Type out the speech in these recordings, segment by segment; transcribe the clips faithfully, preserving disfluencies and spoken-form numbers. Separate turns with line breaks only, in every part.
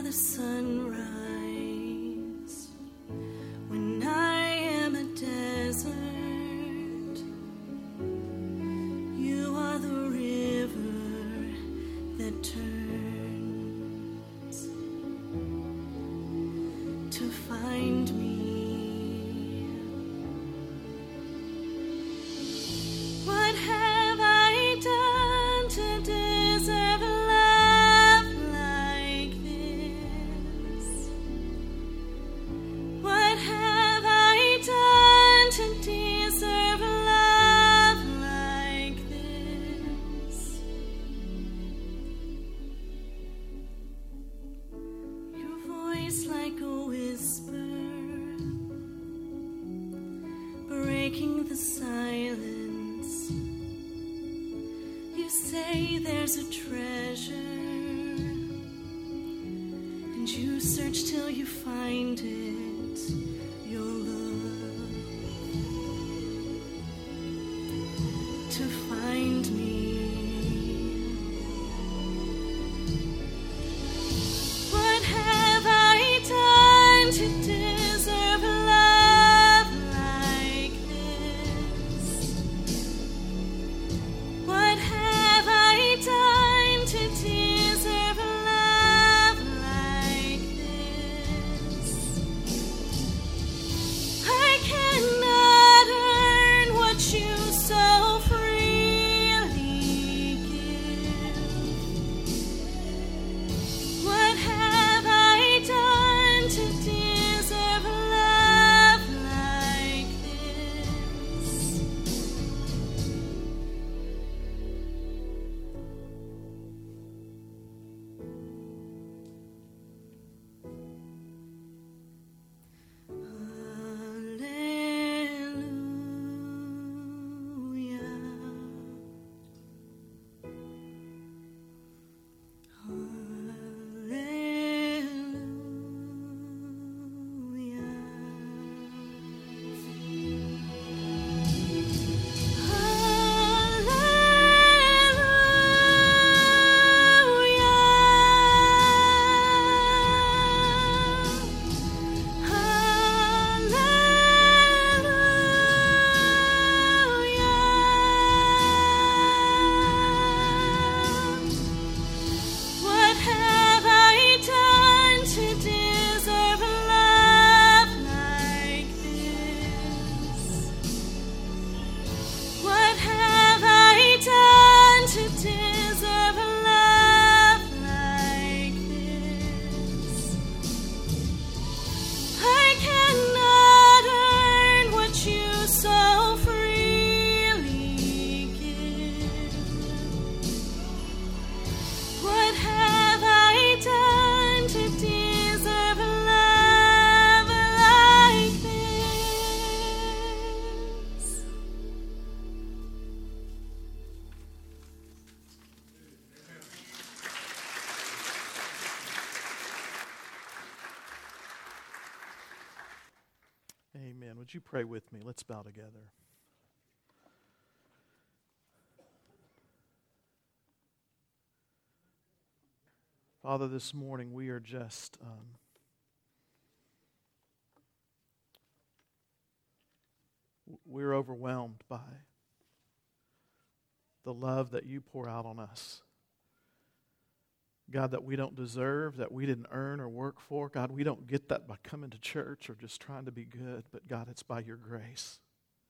the sunrise, when I am a desert, you are the river that turns to find me. What have I done to deserve a love like this? What have I done to deserve a love like this? Your voice like a whisper, breaking the silence. You say there's a treasure, and you search till you find it, your love, to find me. What have I done to deserve a love like this? What have I done to deserve a love like this? I cannot earn what you so freely give. What have I done to deserve a love like this? What have I done to deserve a love like this? What have I done to deserve a love like this? I cannot earn what you so freely give. What have I done to deserve a love like this?
Amen. Would you pray with me? Let's bow together. Father, this morning we are just um, we're overwhelmed by the love that you pour out on us. God, that we don't deserve, that we didn't earn or work for. God, we don't get that by coming to church or just trying to be good, but God, it's by your grace.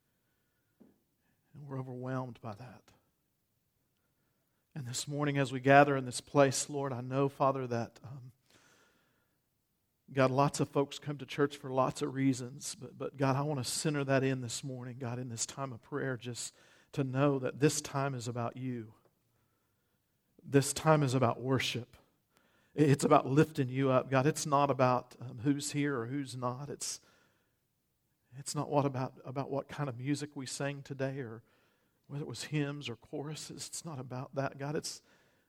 And we're overwhelmed by that. And this morning as we gather in this place, Lord, I know, Father, that um, God, lots of folks come to church for lots of reasons, but, but God, I want to center that in this morning, God, in this time of prayer, just to know that this time is about you. This time is about worship. It's about lifting you up. God, it's not about um, who's here or who's not. It's it's not what about, about what kind of music we sang today or whether it was hymns or choruses. It's not about that. God, it's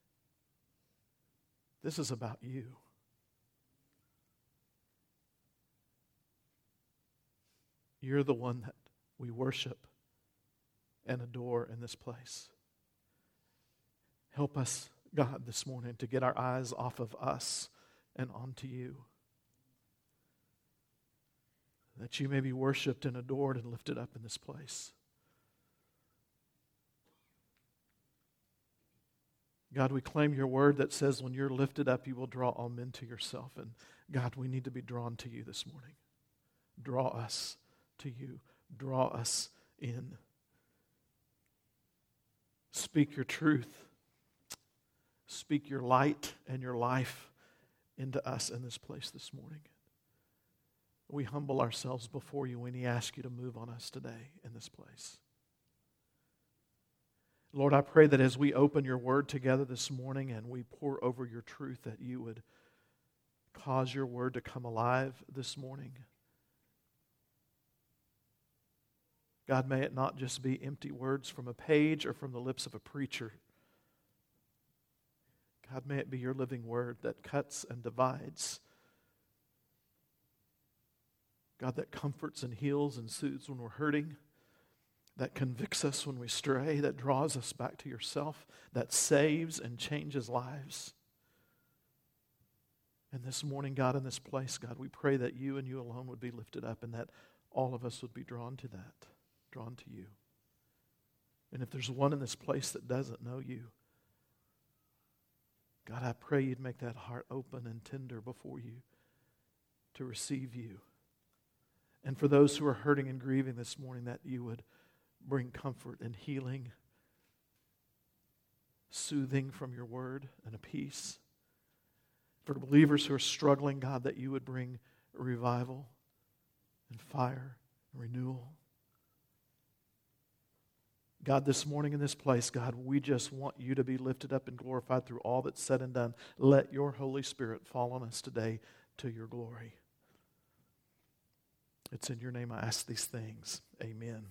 this is about you. You're the one that we worship and adore in this place. Help us, God, this morning to get our eyes off of us and onto you. That you may be worshiped and adored and lifted up in this place. God, we claim your word that says when you're lifted up, you will draw all men to yourself. And God, we need to be drawn to you this morning. Draw us to you. Draw us in. Speak your truth. Speak your light and your life into us in this place this morning. We humble ourselves before you when we ask you to move on us today in this place. Lord, I pray that as we open your word together this morning and we pour over your truth, that you would cause your word to come alive this morning. God, may it not just be empty words from a page or from the lips of a preacher. God, may it be your living word that cuts and divides. God, that comforts and heals and soothes when we're hurting, that convicts us when we stray, that draws us back to yourself, that saves and changes lives. And this morning, God, in this place, God, we pray that you and you alone would be lifted up and that all of us would be drawn to that, drawn to you. And if there's one in this place that doesn't know you, God, I pray you'd make that heart open and tender before you to receive you. And for those who are hurting and grieving this morning, that you would bring comfort and healing, soothing from your word and a peace. For believers who are struggling, God, that you would bring revival and fire and renewal. God, this morning in this place, God, we just want you to be lifted up and glorified through all that's said and done. Let your Holy Spirit fall on us today to your glory. It's in your name I ask these things. Amen.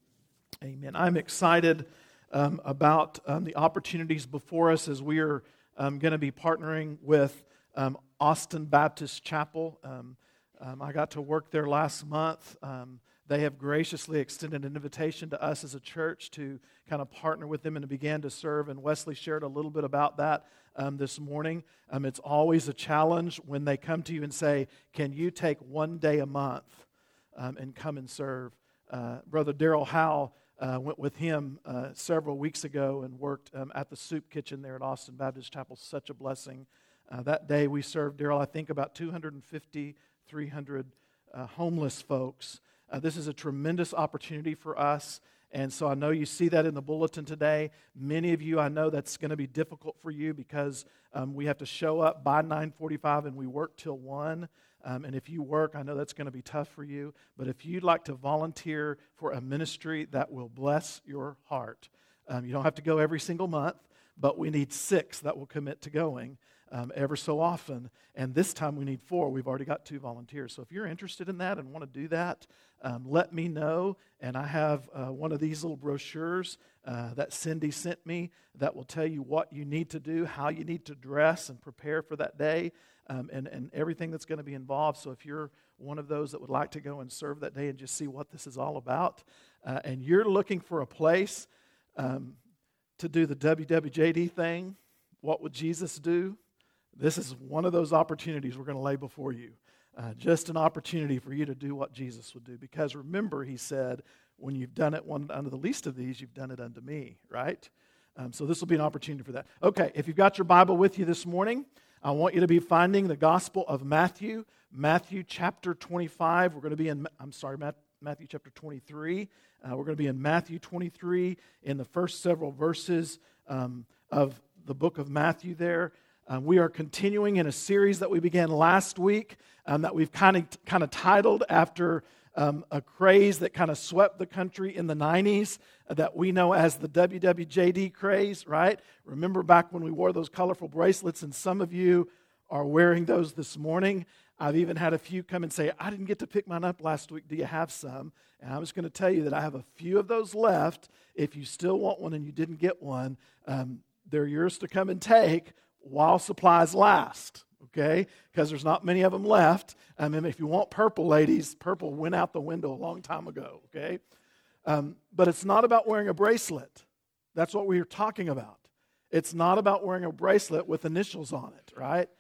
Amen. I'm excited um, about um, the opportunities before us as we are um, going to be partnering with um, Austin Baptist Chapel. Um, um, I got to work there last month. Um, they have graciously extended an invitation to us as a church to kind of partner with them and to begin to serve. And Wesley shared a little bit about that um, this morning. Um, it's always a challenge when they come to you and say, can you take one day a month um, and come and serve? Uh, Brother Daryl Howe Uh, went with him uh, several weeks ago and worked um, at the soup kitchen there at Austin Baptist Chapel. Such a blessing. Uh, that day we served, Daryl, I think about two hundred fifty, three hundred uh, homeless folks. Uh, this is a tremendous opportunity for us. And so I know you see that in the bulletin today. Many of you, I know that's going to be difficult for you because um, we have to show up by nine forty-five and we work till one. Um, and if you work, I know that's going to be tough for you. But if you'd like to volunteer for a ministry that will bless your heart, um, you don't have to go every single month, but we need six that will commit to going um, ever so often. And this time we need four. We've already got two volunteers. So if you're interested in that and want to do that, um, let me know. And I have uh, one of these little brochures uh, that Cindy sent me that will tell you what you need to do, how you need to dress and prepare for that day. Um, and, and everything that's going to be involved. So if you're one of those that would like to go and serve that day and just see what this is all about, uh, and you're looking for a place um, to do the W W J D thing, what would Jesus do? This is one of those opportunities we're going to lay before you. Uh, just an opportunity for you to do what Jesus would do. Because remember, he said, when you've done it one unto the least of these, you've done it unto me, right? Um, so this will be an opportunity for that. Okay, if you've got your Bible with you this morning, I want you to be finding the Gospel of Matthew, Matthew chapter twenty-five. We're going to be in, I'm sorry, Matthew chapter twenty-three. Uh, we're going to be in Matthew twenty-three in the first several verses um, of the book of Matthew there. Um, we are continuing in a series that we began last week um, that we've kind of kind of titled after um, a craze that kind of swept the country in the nineties uh, that we know as the W W J D craze, right? Remember back when we wore those colorful bracelets, and some of you are wearing those this morning. I've even had a few come and say, I didn't get to pick mine up last week. Do you have some? And I'm just going to tell you that I have a few of those left. If you still want one and you didn't get one, um, they're yours to come and take while supplies last, okay? Because there's not many of them left. I mean, if you want purple, ladies, purple went out the window a long time ago, okay? Um, but it's not about wearing a bracelet. That's what we are talking about. It's not about wearing a bracelet with initials on it, right?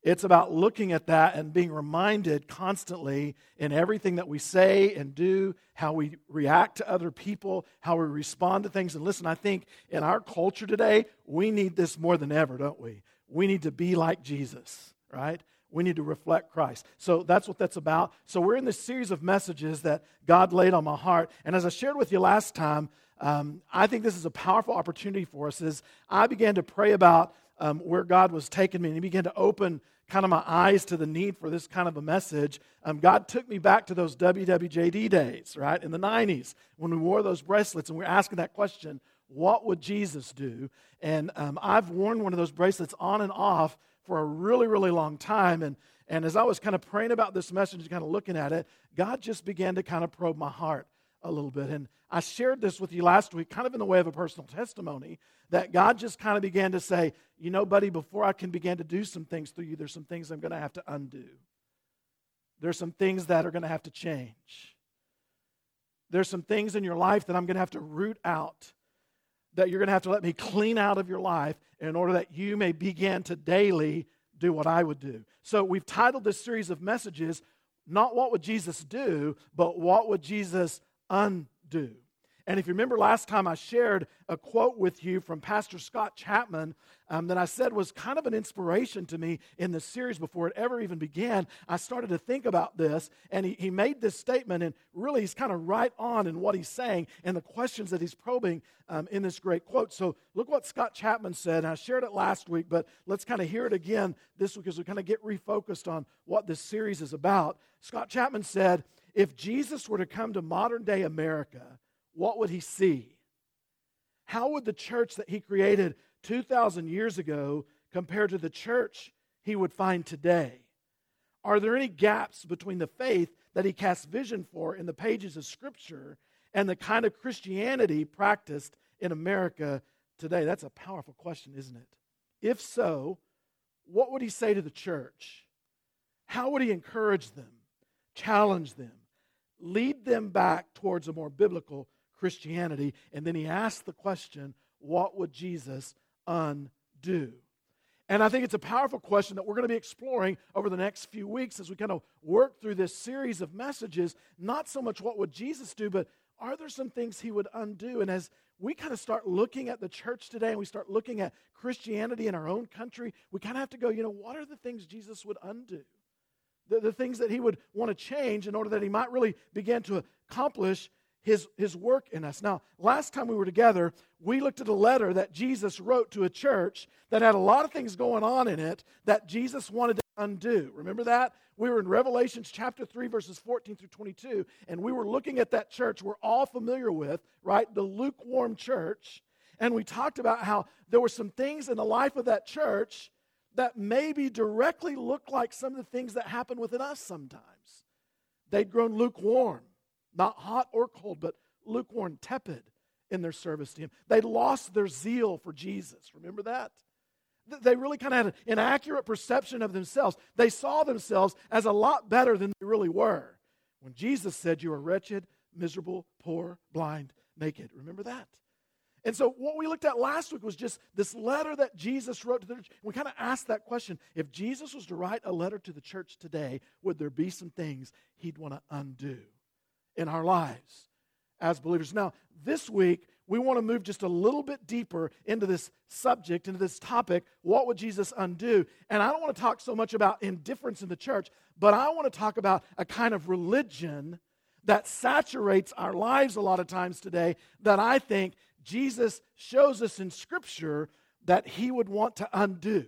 It's about looking at that and being reminded constantly in everything that we say and do, how we react to other people, how we respond to things. And listen, I think in our culture today, we need this more than ever, don't we? We need to be like Jesus, right? We need to reflect Christ. So that's what that's about. So we're in this series of messages that God laid on my heart. And as I shared with you last time, um, I think this is a powerful opportunity for us as I began to pray about um, where God was taking me, and He began to open kind of my eyes to the need for this kind of a message. Um, God took me back to those W W J D days, right, in the nineties, when we wore those bracelets and we were asking that question, what would Jesus do? And um, I've worn one of those bracelets on and off for a really, really long time. And, and as I was kind of praying about this message and kind of looking at it, God just began to kind of probe my heart a little bit. And I shared this with you last week, kind of in the way of a personal testimony, that God just kind of began to say, you know, buddy, before I can begin to do some things through you, there's some things I'm going to have to undo. There's some things that are going to have to change. There's some things in your life that I'm going to have to root out, that you're going to have to let me clean out of your life in order that you may begin to daily do what I would do. So we've titled this series of messages, not what would Jesus do, but what would Jesus undo. And if you remember last time I shared a quote with you from Pastor Scott Chapman um, that I said was kind of an inspiration to me in the series before it ever even began. I started to think about this, and he, he made this statement, and really he's kind of right on in what he's saying and the questions that he's probing um, in this great quote. So look what Scott Chapman said, and I shared it last week, but let's kind of hear it again this week as we kind of get refocused on what this series is about. Scott Chapman said, if Jesus were to come to modern-day America, what would he see? How would the church that he created two thousand years ago compare to the church he would find today? Are there any gaps between the faith that he casts vision for in the pages of Scripture and the kind of Christianity practiced in America today? That's a powerful question, isn't it? If so, what would he say to the church? How would he encourage them, challenge them, lead them back towards a more biblical Christianity? And then he asked the question, what would Jesus undo? And I think it's a powerful question that we're going to be exploring over the next few weeks as we kind of work through this series of messages. Not so much what would Jesus do, but are there some things he would undo? And as we kind of start looking at the church today and we start looking at Christianity in our own country, we kind of have to go, you know, what are the things Jesus would undo? The, the things that he would want to change in order that he might really begin to accomplish his, his work in us. Now, last time we were together, we looked at a letter that Jesus wrote to a church that had a lot of things going on in it that Jesus wanted to undo. Remember that? We were in Revelation chapter three, verses fourteen through twenty-two, and we were looking at that church we're all familiar with, right? The lukewarm church. And we talked about how there were some things in the life of that church that maybe directly look like some of the things that happen within us sometimes. They'd grown lukewarm, not hot or cold, but lukewarm, tepid in their service to him. They'd lost their zeal for Jesus. Remember that? They really kind of had an inaccurate perception of themselves. They saw themselves as a lot better than they really were. When Jesus said, you are wretched, miserable, poor, blind, naked. Remember that? And so what we looked at last week was just this letter that Jesus wrote to the church. We kind of asked that question. If Jesus was to write a letter to the church today, would there be some things he'd want to undo in our lives as believers? Now, this week, we want to move just a little bit deeper into this subject, into this topic, what would Jesus undo? And I don't want to talk so much about indifference in the church, but I want to talk about a kind of religion that saturates our lives a lot of times today that I think Jesus shows us in Scripture that he would want to undo.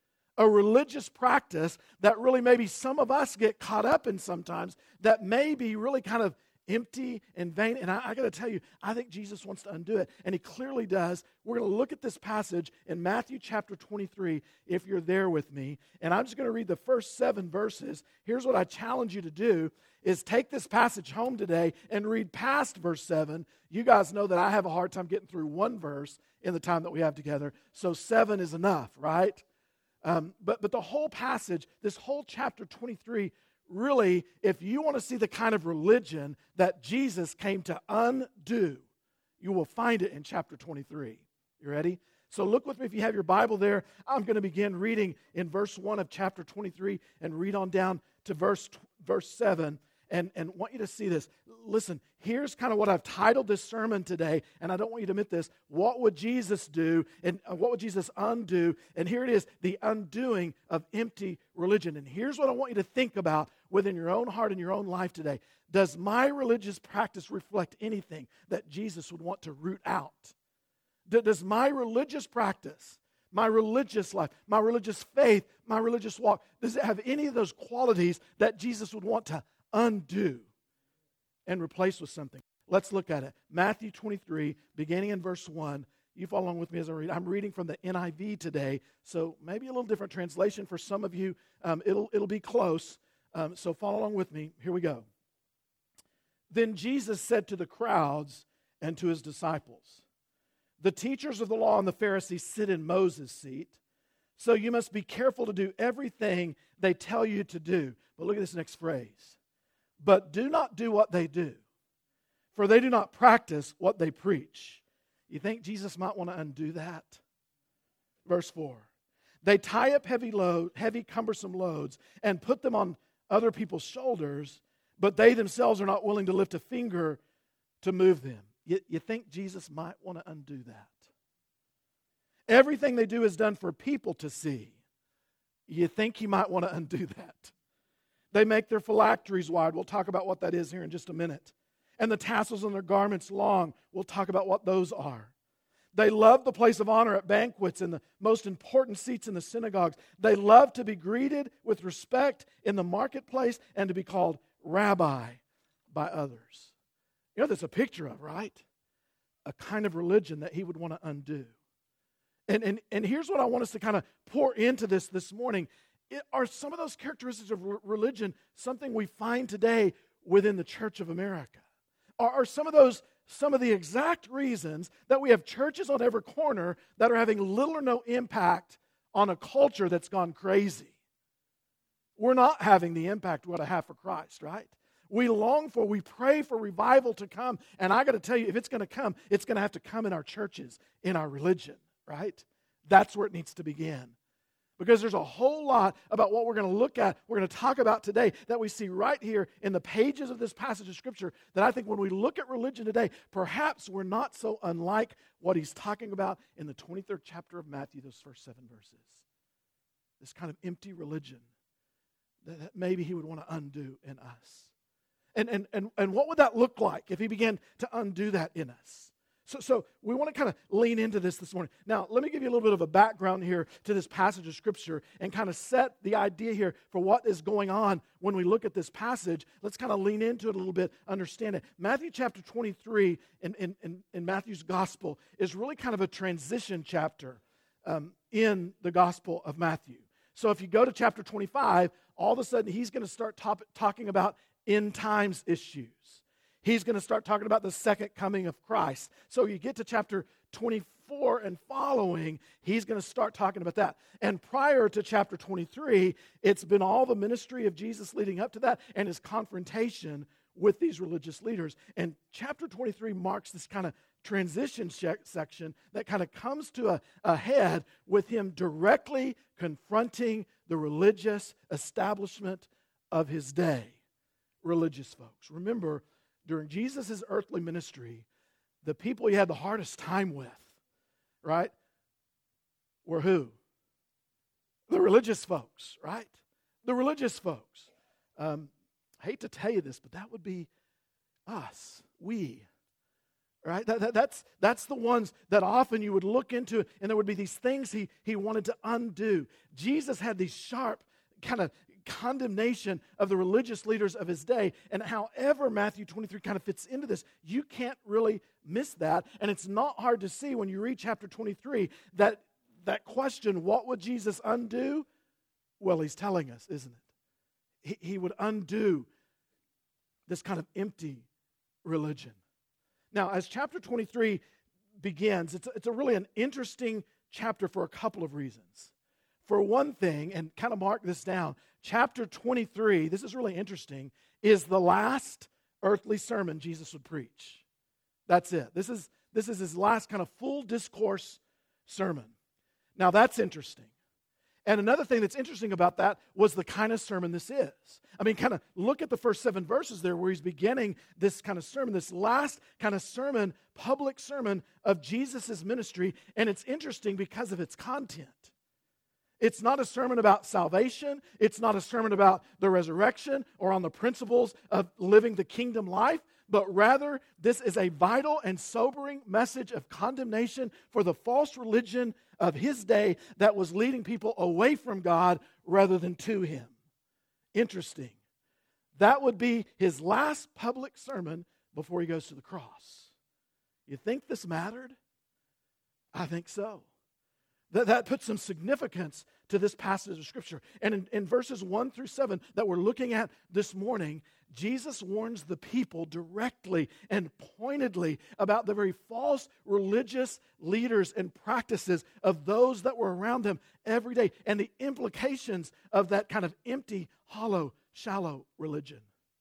A religious practice that really maybe some of us get caught up in sometimes that may be really kind of empty and vain. And I, I got to tell you, I think Jesus wants to undo it. And he clearly does. We're going to look at this passage in Matthew chapter twenty-three, if you're there with me. And I'm just going to read the first seven verses. Here's what I challenge you to do, is take this passage home today and read past verse seven. You guys know that I have a hard time getting through one verse in the time that we have together. So seven is enough, right? Um, but, but the whole passage, this whole chapter twenty-three, really, if you want to see the kind of religion that Jesus came to undo, you will find it in chapter twenty-three. You ready? So look with me if you have your Bible there. I'm going to begin reading in verse one of chapter twenty-three and read on down to verse verse seven. And, and want you to see this. Listen, here's kind of what I've titled this sermon today, and I don't want you to miss this. What would Jesus do, and what would Jesus undo? And here it is, the undoing of empty religion. And here's what I want you to think about within your own heart and your own life today. Does my religious practice reflect anything that Jesus would want to root out? Does my religious practice, my religious life, my religious faith, my religious walk, does it have any of those qualities that Jesus would want to undo and replace with something? Let's look at it. Matthew twenty-three, beginning in verse one. You follow along with me as I read. I'm reading from the N I V today, so maybe a little different translation for some of you. Um, it'll, it'll be close, um, so follow along with me. Here we go. Then Jesus said to the crowds and to his disciples, "The teachers of the law and the Pharisees sit in Moses' seat, so you must be careful to do everything they tell you to do." But look at this next phrase. "But do not do what they do, for they do not practice what they preach." You think Jesus might want to undo that? Verse four. "They tie up heavy load, heavy cumbersome loads and put them on other people's shoulders, but they themselves are not willing to lift a finger to move them." You, you think Jesus might want to undo that? Everything they do is done for people to see. You think he might want to undo that? They make their phylacteries wide. We'll talk about what that is here in just a minute. And the tassels on their garments long. We'll talk about what those are. They love the place of honor at banquets and the most important seats in the synagogues. They love to be greeted with respect in the marketplace and to be called rabbi by others. You know what that's a picture of, right? A kind of religion that he would want to undo. And, and, and here's what I want us to kind of pour into this this morning. It, are some of those characteristics of re- religion something we find today within the Church of America? Are, are some of those some of the exact reasons that we have churches on every corner that are having little or no impact on a culture that's gone crazy? We're not having the impact we ought to have for Christ, right? We long for, we pray for revival to come, and I got to tell you, if it's going to come, it's going to have to come in our churches, in our religion, right? That's where it needs to begin. Because there's a whole lot about what we're going to look at, we're going to talk about today, that we see right here in the pages of this passage of Scripture, that I think when we look at religion today, perhaps we're not so unlike what he's talking about in the twenty-third chapter of Matthew, those first seven verses. This kind of empty religion that, that maybe he would want to undo in us. And, and, and, and what would that look like if he began to undo that in us? So, so we want to kind of lean into this this morning. Now, let me give you a little bit of a background here to this passage of Scripture and kind of set the idea here for what is going on when we look at this passage. Let's kind of lean into it a little bit, understand it. Matthew chapter twenty-three in, in, in, in Matthew's gospel is really kind of a transition chapter um, in the gospel of Matthew. So if you go to chapter twenty-five, all of a sudden he's going to start top, talking about end times issues. He's going to start talking about the second coming of Christ. So you get to chapter twenty-four and following, he's going to start talking about that. And prior to chapter twenty-three, it's been all the ministry of Jesus leading up to that and his confrontation with these religious leaders. And chapter twenty-three marks this kind of transition section that kind of comes to a, a head with him directly confronting the religious establishment of his day. Religious folks. Remember, during Jesus' earthly ministry, the people he had the hardest time with, right, were who? The religious folks, right? The religious folks. Um, I hate to tell you this, but that would be us, we, right? That, that, that's, that's the ones that often you would look into, and there would be these things he, he wanted to undo. Jesus had these sharp kind of condemnation of the religious leaders of his day, and however Matthew twenty-three kind of fits into this, you can't really miss that, and it's not hard to see when you read chapter twenty-three that that question, what would Jesus undo? Well, he's telling us, isn't it? He, he would undo this kind of empty religion. Now, as chapter twenty-three begins, it's, it's a really an interesting chapter for a couple of reasons. For one thing, and kind of mark this down, chapter twenty-three, this is really interesting, is the last earthly sermon Jesus would preach. That's it. This is, this is his last kind of full discourse sermon. Now that's interesting. And another thing that's interesting about that was the kind of sermon this is. I mean, kind of look at the first seven verses there where he's beginning this kind of sermon, this last kind of sermon, public sermon of Jesus' ministry. And it's interesting because of its content. It's not a sermon about salvation. It's not a sermon about the resurrection or on the principles of living the kingdom life. But rather, this is a vital and sobering message of condemnation for the false religion of his day that was leading people away from God rather than to him. Interesting. That would be his last public sermon before he goes to the cross. You think this mattered? I think so. That, that puts some significance to this passage of Scripture. And in, in verses one through seven that we're looking at this morning, Jesus warns the people directly and pointedly about the very false religious leaders and practices of those that were around them every day and the implications of that kind of empty, hollow, shallow religion.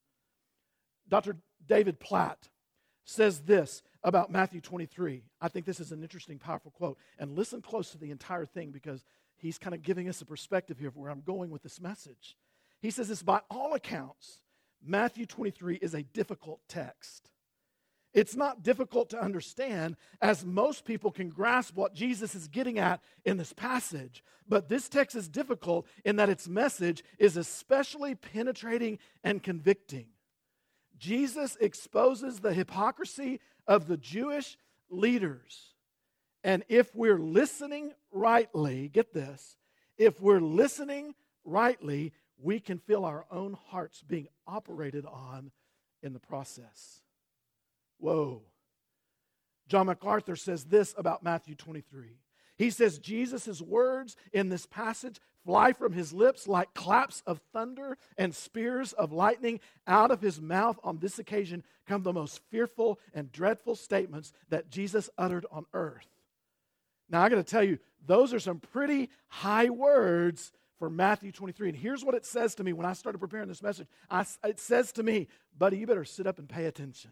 Doctor David Platt says this about Matthew twenty-three. I think this is an interesting, powerful quote. And listen close to the entire thing because he's kind of giving us a perspective here of where I'm going with this message. He says this, by all accounts, Matthew twenty-three is a difficult text. It's not difficult to understand, as most people can grasp what Jesus is getting at in this passage. But this text is difficult in that its message is especially penetrating and convicting. Jesus exposes the hypocrisy of the Jewish leaders. And if we're listening rightly, get this, if we're listening rightly, we can feel our own hearts being operated on in the process. Whoa. John MacArthur says this about Matthew twenty-three. He says Jesus' words in this passage fly from his lips like claps of thunder and spears of lightning. Out of his mouth on this occasion come the most fearful and dreadful statements that Jesus uttered on earth. Now, I got to tell you, those are some pretty high words for Matthew twenty-three. And here's what it says to me when I started preparing this message. I, it says to me, buddy, you better sit up and pay attention.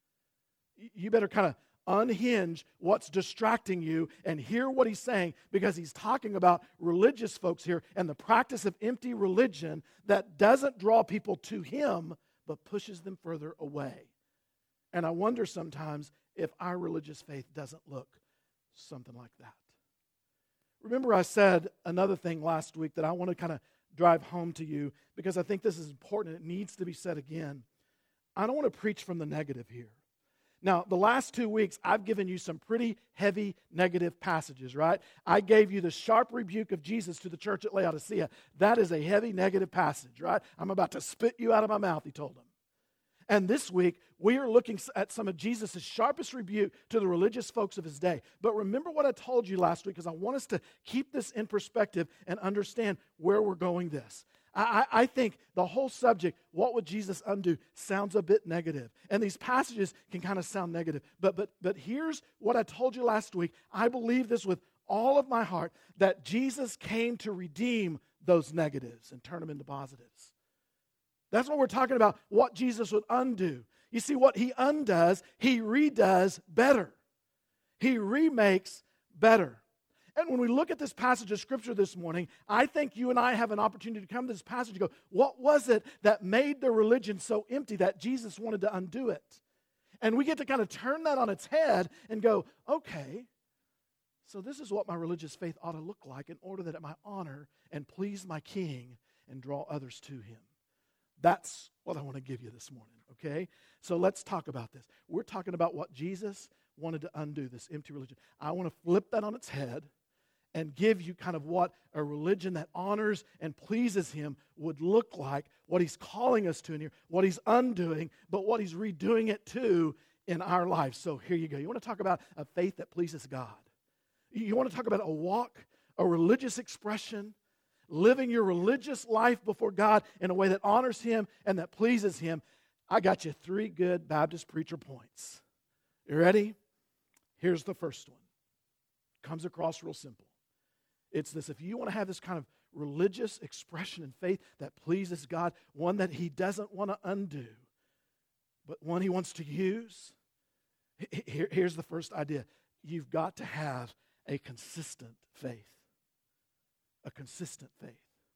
You better kind of unhinge what's distracting you and hear what he's saying, because he's talking about religious folks here and the practice of empty religion that doesn't draw people to him but pushes them further away. And I wonder sometimes if our religious faith doesn't look something like that. Remember, I said another thing last week that I want to kind of drive home to you because I think this is important. It needs to be said again. I don't want to preach from the negative here. Now, the last two weeks, I've given you some pretty heavy negative passages, right? I gave you the sharp rebuke of Jesus to the church at Laodicea. That is a heavy negative passage, right? I'm about to spit you out of my mouth, he told them. And this week, we are looking at some of Jesus' sharpest rebuke to the religious folks of his day. But remember what I told you last week, because I want us to keep this in perspective and understand where we're going this. I, I think the whole subject, what would Jesus undo, sounds a bit negative. And these passages can kind of sound negative. But, but, but here's what I told you last week. I believe this with all of my heart, that Jesus came to redeem those negatives and turn them into positives. That's what we're talking about, what Jesus would undo. You see, what he undoes, he redoes better. He remakes better. And when we look at this passage of Scripture this morning, I think you and I have an opportunity to come to this passage and go, what was it that made the religion so empty that Jesus wanted to undo it? And we get to kind of turn that on its head and go, okay, so this is what my religious faith ought to look like in order that it might honor and please my King and draw others to him. That's what I want to give you this morning, okay? So let's talk about this. We're talking about what Jesus wanted to undo, this empty religion. I want to flip that on its head and give you kind of what a religion that honors and pleases him would look like, what he's calling us to in here, what he's undoing, but what he's redoing it to in our lives. So here you go. You want to talk about a faith that pleases God. You want to talk about a walk, a religious expression, living your religious life before God in a way that honors him and that pleases him. I got you three good Baptist preacher points. You ready? Here's the first one. Comes across real simple. It's this: if you want to have this kind of religious expression and faith that pleases God, one that he doesn't want to undo, but one he wants to use, here, here's the first idea. You've got to have a consistent faith. a consistent faith.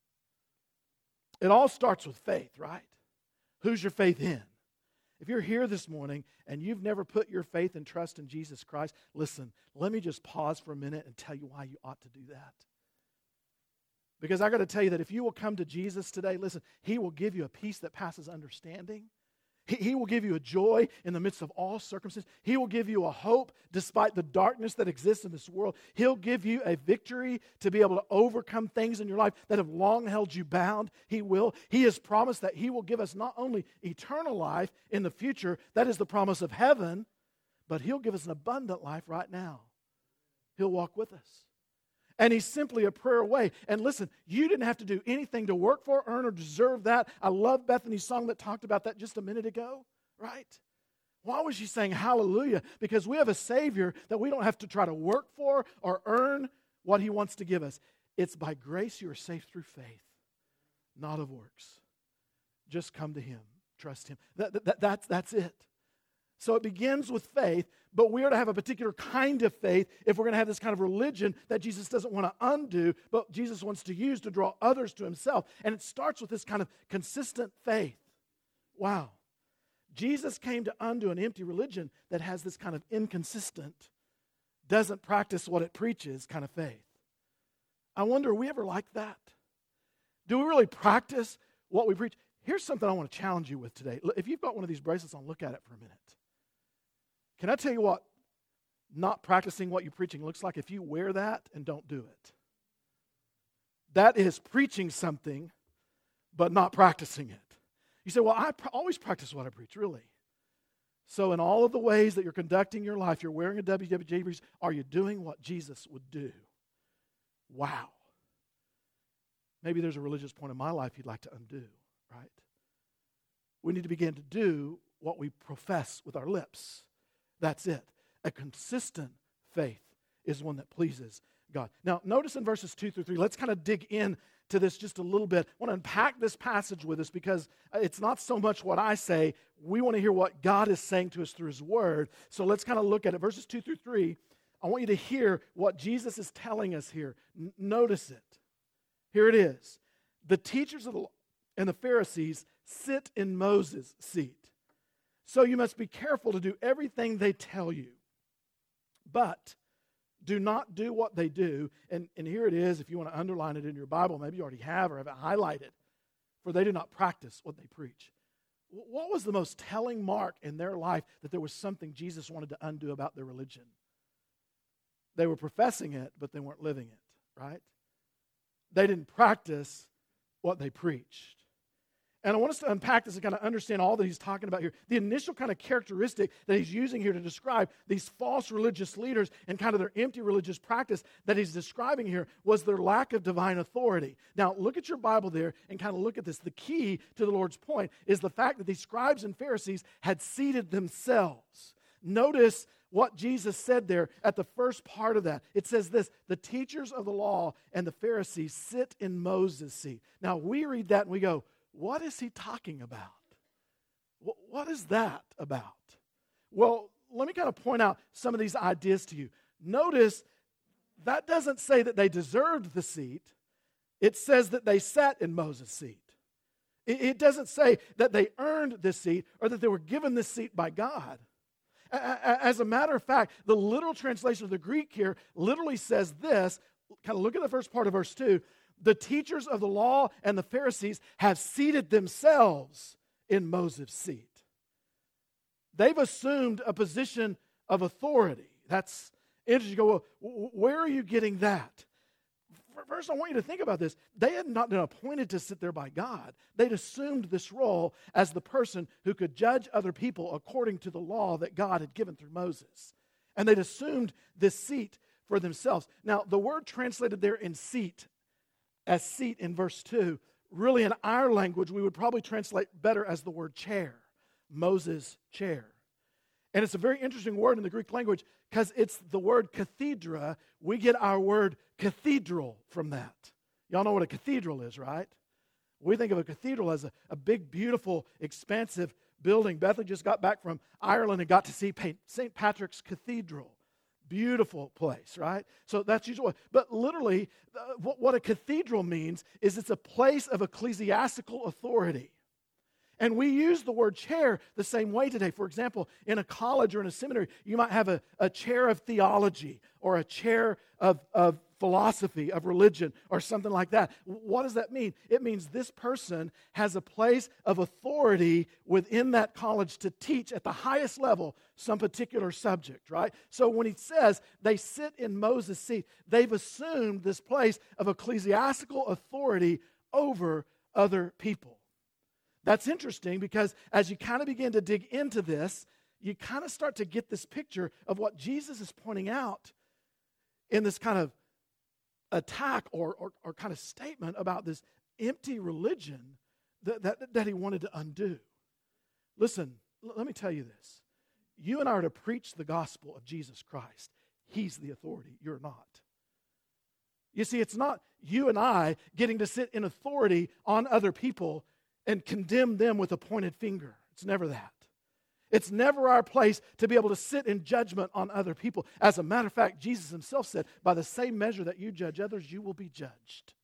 It all starts with faith, right? Who's your faith in? If you're here this morning and you've never put your faith and trust in Jesus Christ, listen, let me just pause for a minute and tell you why you ought to do that. Because I got to tell you that if you will come to Jesus today, listen, He will give you a peace that passes understanding. He, he will give you a joy in the midst of all circumstances. He will give you a hope despite the darkness that exists in this world. He'll give you a victory to be able to overcome things in your life that have long held you bound. He will. He has promised that He will give us not only eternal life in the future, that is the promise of heaven, but He'll give us an abundant life right now. He'll walk with us. And He's simply a prayer away. And listen, you didn't have to do anything to work for, earn, or deserve that. I love Bethany's song that talked about that just a minute ago, right? Why was she saying hallelujah? Because we have a Savior that we don't have to try to work for or earn what He wants to give us. It's by grace you are saved through faith, not of works. Just come to Him. Trust Him. That, that, that's, that's it. So it begins with faith, but we are to have a particular kind of faith if we're going to have this kind of religion that Jesus doesn't want to undo, but Jesus wants to use to draw others to Himself. And it starts with this kind of consistent faith. Wow. Jesus came to undo an empty religion that has this kind of inconsistent, doesn't practice what it preaches kind of faith. I wonder, are we ever like that? Do we really practice what we preach? Here's something I want to challenge you with today. If you've got one of these bracelets on, look at it for a minute. Can I tell you what not practicing what you're preaching looks like if you wear that and don't do it? That is preaching something, but not practicing it. You say, well, I pr- always practice what I preach, really. So in all of the ways that you're conducting your life, you're wearing a W W J bracelet, are you doing what Jesus would do? Wow. Maybe there's a religious point in my life you'd like to undo, right? We need to begin to do what we profess with our lips. That's it. A consistent faith is one that pleases God. Now, notice in verses two through three, let's kind of dig in to this just a little bit. I want to unpack this passage with us because it's not so much what I say. We want to hear what God is saying to us through His Word. So let's kind of look at it. Verses two through three, I want you to hear what Jesus is telling us here. N- notice it. Here it is. The teachers of the law and the Pharisees sit in Moses' seat. So you must be careful to do everything they tell you. But do not do what they do. And, and here it is, if you want to underline it in your Bible, maybe you already have or have it highlighted. For they do not practice what they preach. What was the most telling mark in their life that there was something Jesus wanted to undo about their religion? They were professing it, but they weren't living it, right? They didn't practice what they preached. And I want us to unpack this and kind of understand all that he's talking about here. The initial kind of characteristic that he's using here to describe these false religious leaders and kind of their empty religious practice that he's describing here was their lack of divine authority. Now, look at your Bible there and kind of look at this. The key to the Lord's point is the fact that these scribes and Pharisees had seated themselves. Notice what Jesus said there at the first part of that. It says this, the teachers of the law and the Pharisees sit in Moses' seat. Now, we read that and we go, what is he talking about? What is that about? Well, let me kind of point out some of these ideas to you. Notice that doesn't say that they deserved the seat. It says that they sat in Moses' seat. It doesn't say that they earned this seat or that they were given this seat by God. As a matter of fact, the literal translation of the Greek here literally says this. Kind of look at the first part of verse two. The teachers of the law and the Pharisees have seated themselves in Moses' seat. They've assumed a position of authority. That's interesting. You go, well, where are you getting that? First, I want you to think about this. They had not been appointed to sit there by God. They'd assumed this role as the person who could judge other people according to the law that God had given through Moses. And they'd assumed this seat for themselves. Now, the word translated there in seat, as seat in verse two, really in our language, we would probably translate better as the word chair, Moses' chair. And it's a very interesting word in the Greek language because it's the word cathedra. We get our word cathedral from that. Y'all know what a cathedral is, right? We think of a cathedral as a, a big, beautiful, expansive building. Bethany just got back from Ireland and got to see Saint Patrick's Cathedral. beautiful place, right? So that's usually, but literally, uh, what, what a cathedral means is it's a place of ecclesiastical authority. And we use the word chair the same way today. For example, in a college or in a seminary, you might have a, a chair of theology or a chair of, of philosophy, of religion, or something like that. What does that mean? It means this person has a place of authority within that college to teach at the highest level some particular subject, right? So when he says they sit in Moses' seat, they've assumed this place of ecclesiastical authority over other people. That's interesting because as you kind of begin to dig into this, you kind of start to get this picture of what Jesus is pointing out in this kind of attack or, or, or kind of statement about this empty religion that, that, that he wanted to undo. Listen, l- let me tell you this. You and I are to preach the gospel of Jesus Christ. He's the authority. You're not. You see, it's not you and I getting to sit in authority on other people and condemn them with a pointed finger. It's never that. It's never our place to be able to sit in judgment on other people. As a matter of fact, Jesus himself said, by the same measure that you judge others, you will be judged.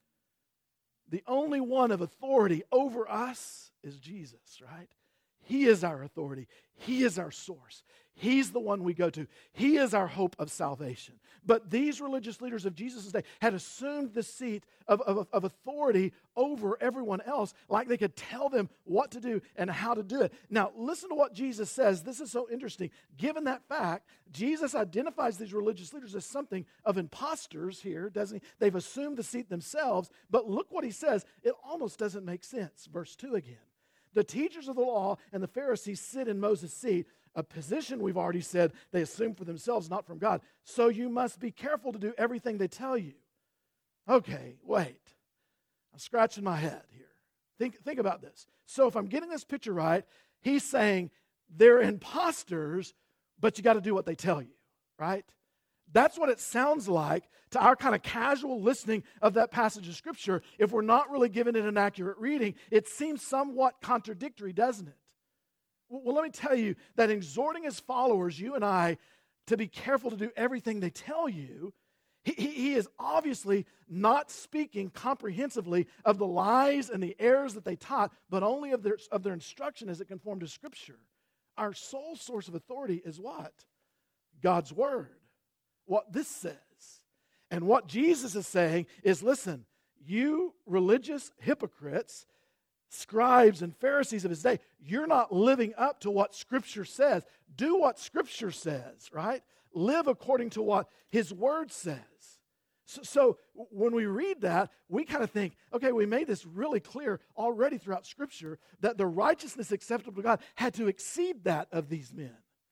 The only one of authority over us is Jesus, right? He is our authority. He is our source. He's the one we go to. He is our hope of salvation. But these religious leaders of Jesus' day had assumed the seat of, of, of authority over everyone else, like they could tell them what to do and how to do it. Now, listen to what Jesus says. This is so interesting. Given that fact, Jesus identifies these religious leaders as something of imposters here, doesn't he? They've assumed the seat themselves, but look what he says. It almost doesn't make sense. Verse two again. The teachers of the law and the Pharisees sit in Moses' seat, a position we've already said they assume for themselves, not from God. So you must be careful to do everything they tell you. Okay, wait. I'm scratching my head here. Think, think about this. So if I'm getting this picture right, he's saying they're imposters, but you got to do what they tell you, right? That's what it sounds like to our kind of casual listening of that passage of Scripture. If we're not really giving it an accurate reading, it seems somewhat contradictory, doesn't it? Well, let me tell you that exhorting his followers, you and I, to be careful to do everything they tell you, he, he, he is obviously not speaking comprehensively of the lies and the errors that they taught, but only of their, of their instruction as it conformed to Scripture. Our sole source of authority is what? God's Word. What this says. And what Jesus is saying is, listen, you religious hypocrites, scribes and Pharisees of his day, you're not living up to what Scripture says. Do what Scripture says, right? Live according to what his Word says. So, so when we read that, we kind of think, okay, we made this really clear already throughout Scripture that the righteousness acceptable to God had to exceed that of these men.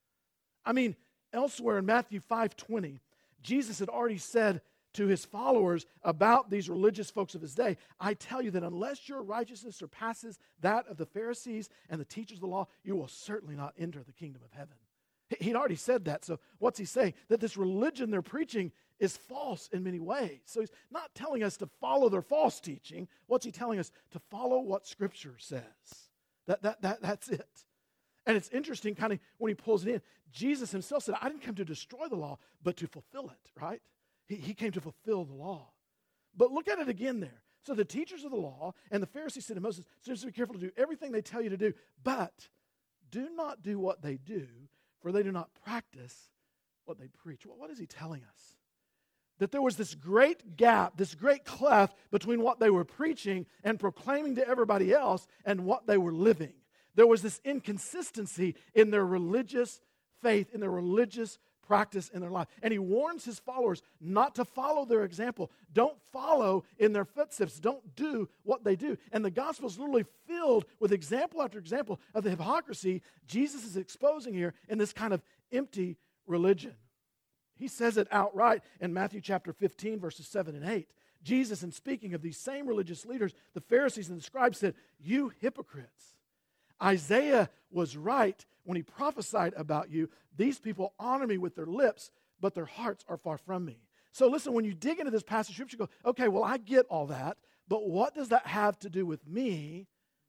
I mean, elsewhere in Matthew five twenty, Jesus had already said to his followers about these religious folks of his day, I tell you that unless your righteousness surpasses that of the Pharisees and the teachers of the law, you will certainly not enter the kingdom of heaven. He'd already said that. So what's he saying? That this religion they're preaching is false in many ways. So he's not telling us to follow their false teaching. What's he telling us? To follow what Scripture says. That, that, that, that's it. And it's interesting kind of when he pulls it in. Jesus himself said, I didn't come to destroy the law, but to fulfill it, right? He, he came to fulfill the law. But look at it again there. So the teachers of the law and the Pharisees said to Moses, so just be careful to do everything they tell you to do, but do not do what they do, for they do not practice what they preach. Well, what is he telling us? That there was this great gap, this great cleft between what they were preaching and proclaiming to everybody else and what they were living. There was this inconsistency in their religious faith, in their religious practice in their life. And he warns his followers not to follow their example. Don't follow in their footsteps. Don't do what they do. And the gospel is literally filled with example after example of the hypocrisy Jesus is exposing here in this kind of empty religion. He says it outright in Matthew chapter fifteen, verses seven and eight. Jesus, in speaking of these same religious leaders, the Pharisees and the scribes said, you hypocrites, Isaiah was right when he prophesied about you. These people honor me with their lips, but their hearts are far from me. So listen, when you dig into this passage of Scripture, you go, okay, well, I get all that, but what does that have to do with me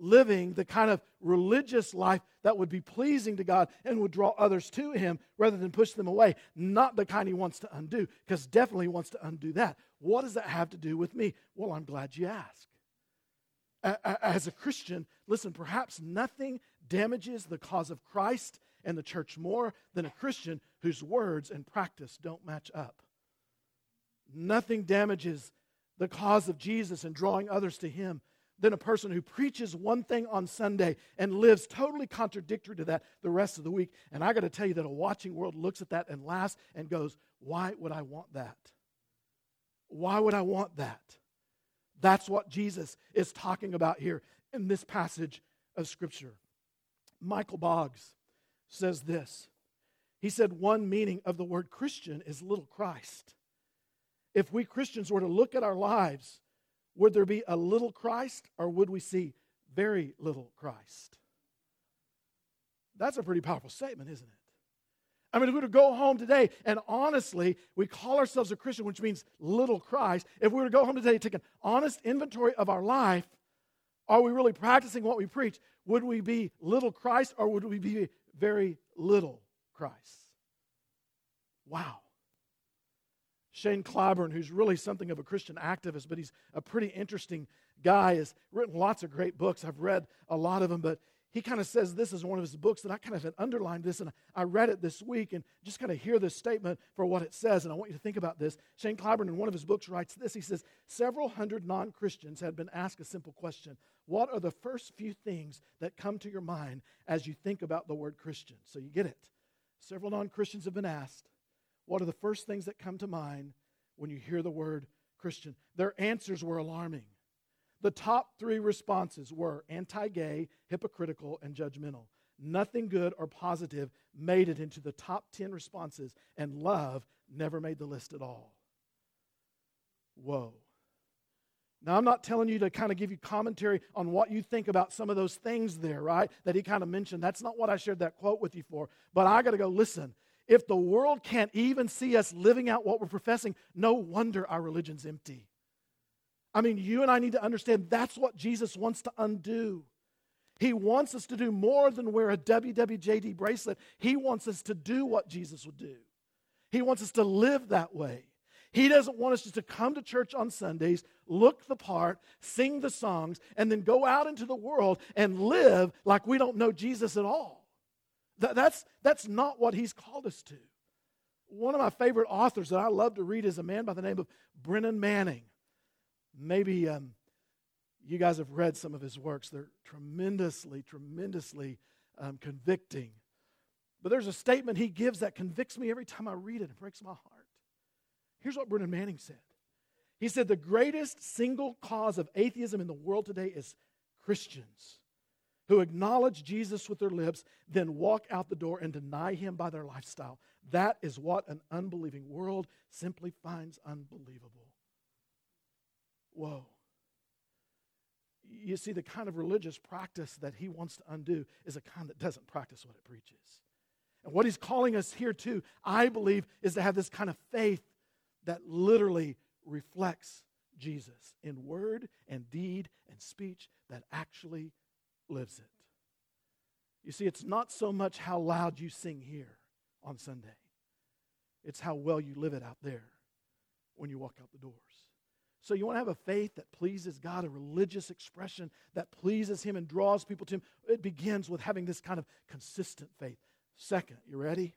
living the kind of religious life that would be pleasing to God and would draw others to Him rather than push them away. Not the kind He wants to undo, because definitely He wants to undo that. What does that have to do with me? Well, I'm glad you asked. As a Christian, listen, perhaps nothing damages the cause of Christ and the church more than a Christian whose words and practice don't match up. Nothing damages the cause of Jesus and drawing others to Him than a person who preaches one thing on Sunday and lives totally contradictory to that the rest of the week. And I got to tell you that a watching world looks at that and laughs and goes, why would I want that? Why would I want that? That's what Jesus is talking about here in this passage of Scripture. Michael Boggs says this. He said, one meaning of the word Christian is little Christ. If we Christians were to look at our lives, would there be a little Christ or would we see very little Christ? That's a pretty powerful statement, isn't it? I mean, if we were to go home today and honestly, we call ourselves a Christian, which means little Christ. If we were to go home today and take an honest inventory of our life, are we really practicing what we preach? Would we be little Christ or would we be very little Christ? Wow. Shane Claiborne, who's really something of a Christian activist, but he's a pretty interesting guy, has written lots of great books. I've read a lot of them, but he kind of says this is one of his books that I kind of had underlined this, and I read it this week and just kind of hear this statement for what it says, and I want you to think about this. Shane Claiborne, in one of his books, writes this. He says, several hundred non-Christians had been asked a simple question. What are the first few things that come to your mind as you think about the word Christian? So you get it. Several non-Christians have been asked, what are the first things that come to mind when you hear the word Christian? Their answers were alarming. The top three responses were anti-gay, hypocritical, and judgmental. Nothing good or positive made it into the top ten responses, and love never made the list at all. Whoa. Now, I'm not telling you to kind of give you commentary on what you think about some of those things there, right, that he kind of mentioned. That's not what I shared that quote with you for. But I got to go, listen, if the world can't even see us living out what we're professing, no wonder our religion's empty. I mean, you and I need to understand that's what Jesus wants to undo. He wants us to do more than wear a W W J D bracelet. He wants us to do what Jesus would do. He wants us to live that way. He doesn't want us just to come to church on Sundays, look the part, sing the songs, and then go out into the world and live like we don't know Jesus at all. That, that's, that's not what He's called us to. One of my favorite authors that I love to read is a man by the name of Brennan Manning. Maybe um, you guys have read some of his works. They're tremendously, tremendously um, convicting. But there's a statement he gives that convicts me every time I read it. It breaks my heart. Here's what Brennan Manning said. He said, the greatest single cause of atheism in the world today is Christians who acknowledge Jesus with their lips, then walk out the door and deny Him by their lifestyle. That is what an unbelieving world simply finds unbelievable. Whoa. You see, the kind of religious practice that He wants to undo is a kind that doesn't practice what it preaches. And what He's calling us here to, I believe, is to have this kind of faith that literally reflects Jesus in word and deed and speech that actually lives it. You see, it's not so much how loud you sing here on Sunday. It's how well you live it out there when you walk out the doors. So you want to have a faith that pleases God, a religious expression that pleases Him and draws people to Him. It begins with having this kind of consistent faith. Second, you ready?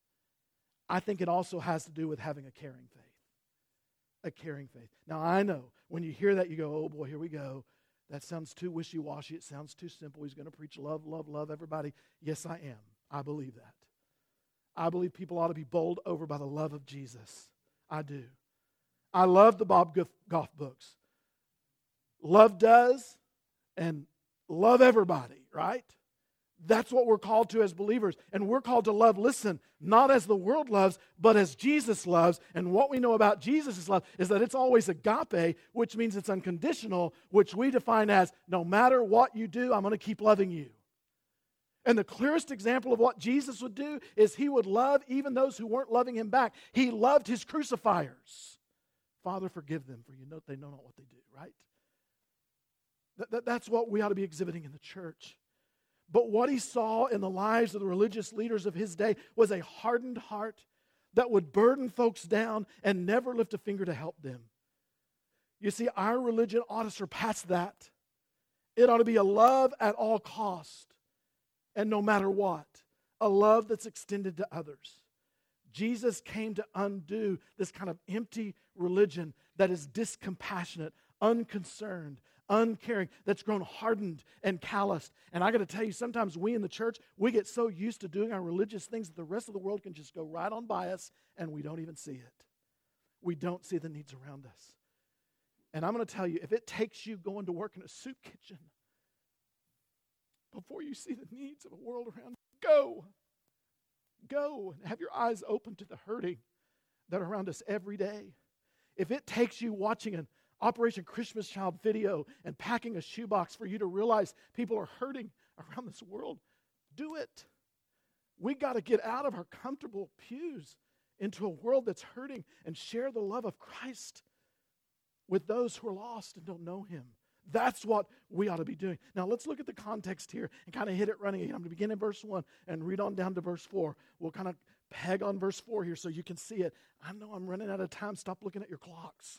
I think it also has to do with having a caring faith. A caring faith. Now, I know when you hear that, you go, oh boy, here we go. That sounds too wishy-washy. It sounds too simple. He's going to preach love, love, love everybody. Yes, I am. I believe that. I believe people ought to be bowled over by the love of Jesus. I do. I love the Bob Goff books. Love does, and love everybody, right? That's what we're called to as believers. And we're called to love, listen, not as the world loves, but as Jesus loves. And what we know about Jesus' love is that it's always agape, which means it's unconditional, which we define as no matter what you do, I'm going to keep loving you. And the clearest example of what Jesus would do is He would love even those who weren't loving Him back. He loved His crucifiers. Father, forgive them, for you know they know not what they do, right? That, that, that's what we ought to be exhibiting in the church. But what he saw in the lives of the religious leaders of his day was a hardened heart that would burden folks down and never lift a finger to help them. You see, our religion ought to surpass that. It ought to be a love at all cost and no matter what, a love that's extended to others. Jesus came to undo this kind of empty religion that is discompassionate, unconcerned, uncaring, that's grown hardened and calloused. And I got to tell you, sometimes we in the church, we get so used to doing our religious things that the rest of the world can just go right on by us and we don't even see it. We don't see the needs around us. And I'm going to tell you, if it takes you going to work in a soup kitchen before you see the needs of a world around you, go. Go and have your eyes open to the hurting that are around us every day. If it takes you watching an Operation Christmas Child video and packing a shoebox for you to realize people are hurting around this world, do it. We got to get out of our comfortable pews into a world that's hurting and share the love of Christ with those who are lost and don't know him. That's what we ought to be doing. Now let's look at the context here and kind of hit it running again. I'm going to begin in verse one and read on down to verse four. We'll kind of peg on verse four here so you can see it. I know I'm running out of time. Stop looking at your clocks.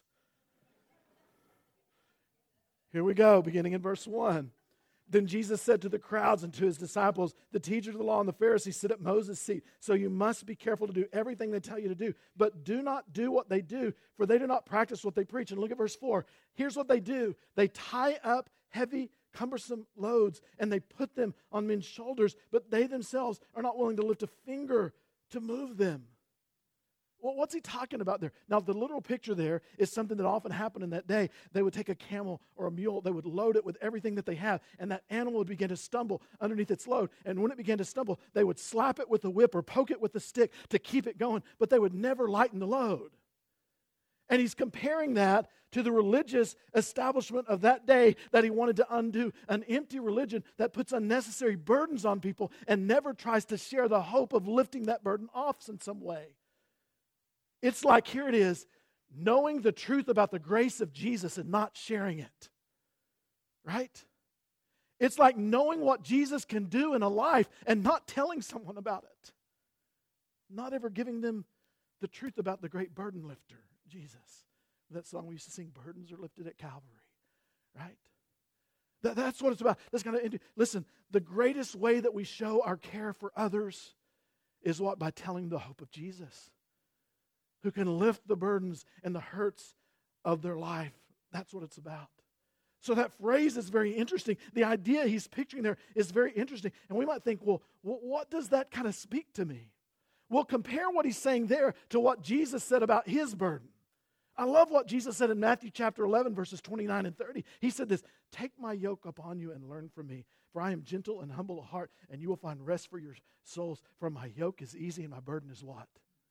Here we go, beginning in verse one. Then Jesus said to the crowds and to his disciples, the teachers of the law and the Pharisees sit at Moses' seat, so you must be careful to do everything they tell you to do. But do not do what they do, for they do not practice what they preach. And look at verse four. Here's what they do. They tie up heavy, cumbersome loads, and they put them on men's shoulders, but they themselves are not willing to lift a finger to move them. Well, what's he talking about there? Now, the literal picture there is something that often happened in that day. They would take a camel or a mule, they would load it with everything that they have, and that animal would begin to stumble underneath its load. And when it began to stumble, they would slap it with the whip or poke it with the stick to keep it going, but they would never lighten the load. And he's comparing that to the religious establishment of that day that he wanted to undo, an empty religion that puts unnecessary burdens on people and never tries to share the hope of lifting that burden off in some way. It's like, here it is, knowing the truth about the grace of Jesus and not sharing it. Right? It's like knowing what Jesus can do in a life and not telling someone about it. Not ever giving them the truth about the great burden lifter, Jesus. That song we used to sing, Burdens Are Lifted at Calvary. Right? That, that's what it's about. That's kind of, listen, the greatest way that we show our care for others is what? By telling the hope of Jesus, who can lift the burdens and the hurts of their life. That's what it's about. So that phrase is very interesting. The idea he's picturing there is very interesting. And we might think, well, what does that kind of speak to me? Well, compare what he's saying there to what Jesus said about his burden. I love what Jesus said in Matthew chapter eleven, verses twenty-nine and thirty. He said this, take my yoke upon you and learn from me, for I am gentle and humble of heart, and you will find rest for your souls. For my yoke is easy and my burden is what?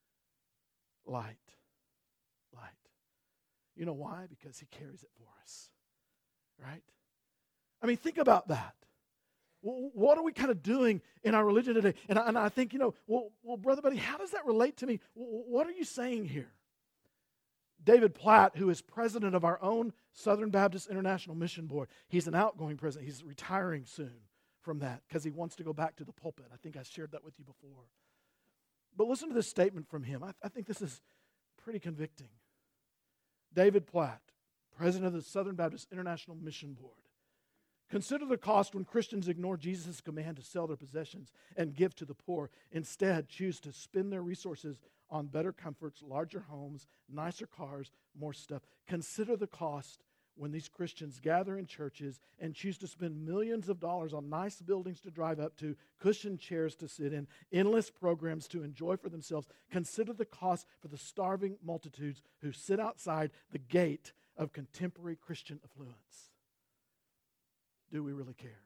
Light. Light. You know why? Because he carries it for us. Right? I mean, think about that. Well, what are we kind of doing in our religion today? And I, and I think, you know, well, well, Brother Buddy, how does that relate to me? What are you saying here? David Platt, who is president of our own Southern Baptist International Mission Board, he's an outgoing president. He's retiring soon from that because he wants to go back to the pulpit. I think I shared that with you before. But listen to this statement from him. I, I think this is pretty convicting. David Platt, president of the Southern Baptist International Mission Board. Consider the cost when Christians ignore Jesus' command to sell their possessions and give to the poor. Instead, choose to spend their resources on better comforts, larger homes, nicer cars, more stuff. Consider the cost when these Christians gather in churches and choose to spend millions of dollars on nice buildings to drive up to, cushioned chairs to sit in, endless programs to enjoy for themselves. Consider the cost for the starving multitudes who sit outside the gate of contemporary Christian affluence. Do we really care?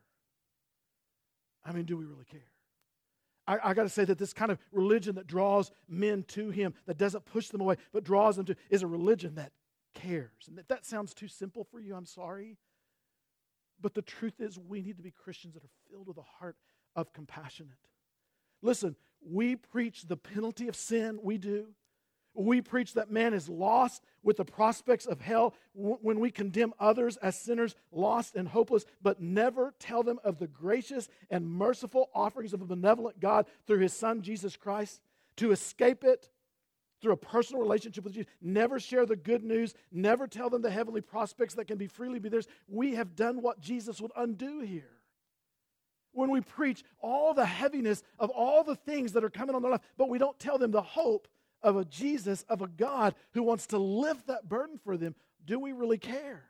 I mean, do we really care? I, I got to say that this kind of religion that draws men to him, that doesn't push them away, but draws them to, is a religion that cares. And if that sounds too simple for you, I'm sorry. But the truth is, we need to be Christians that are filled with a heart of compassionate. Listen, we preach the penalty of sin, we do. We preach that man is lost with the prospects of hell when we condemn others as sinners, lost and hopeless, but never tell them of the gracious and merciful offerings of a benevolent God through his Son, Jesus Christ. To escape it through a personal relationship with Jesus. Never share the good news. Never tell them the heavenly prospects that can be freely be theirs. We have done what Jesus would undo here. When we preach all the heaviness of all the things that are coming on their life, but we don't tell them the hope of a Jesus, of a God who wants to lift that burden for them, do we really care?